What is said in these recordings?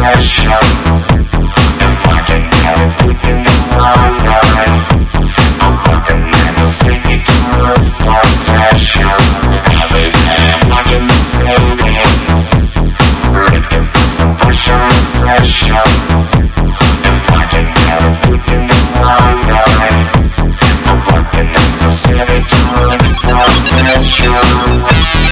special. If I can get it, we can do alright. I'm working as a city to look for pleasure. Every day I'm watching the city, looking for some pressure and special. If I can get it, we can do alright. I'm working as a city to look for pleasure.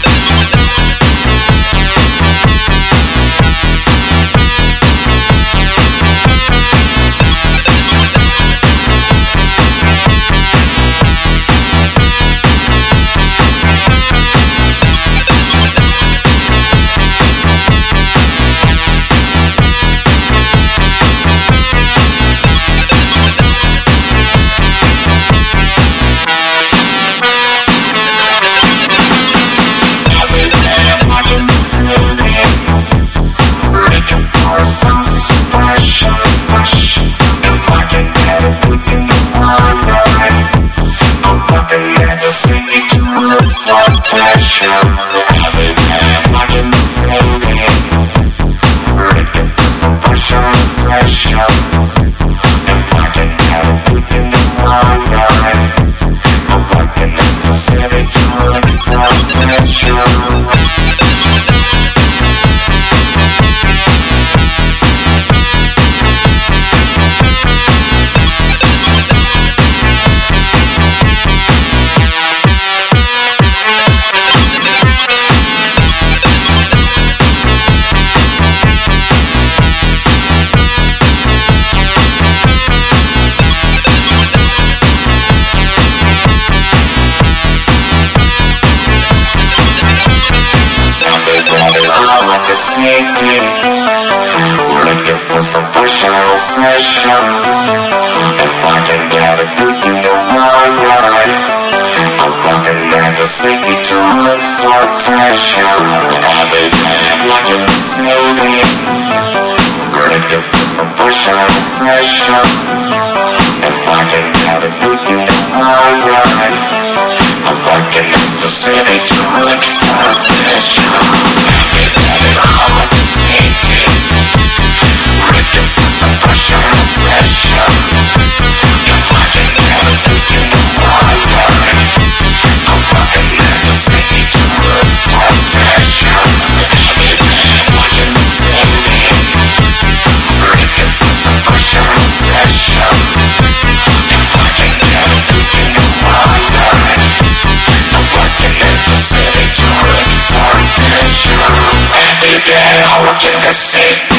Pleasure. Every day I'm watching the city, looking for some pressure and pleasure. If I can get it, we can do alright. I'm working in the city to look for pleasure. City, looking for some pressure and pleasure. If I can get it, we can do alright. I'm working as a city to look for pleasure. Every day I'm watching the city, looking for some pressure and pleasure. If I can get it, we can do alright. I'm working as a city to look for pleasure. Every day I want the city, looking for some pressure and pleasure. If I can get it, we can do alright. I'm working as a city to look for pleasure. Every day I'm watching the city, looking for some pressure and pleasure. If I can get it, we can do alright. I'm working as a city to look for pleasure. Every day I watch in the city.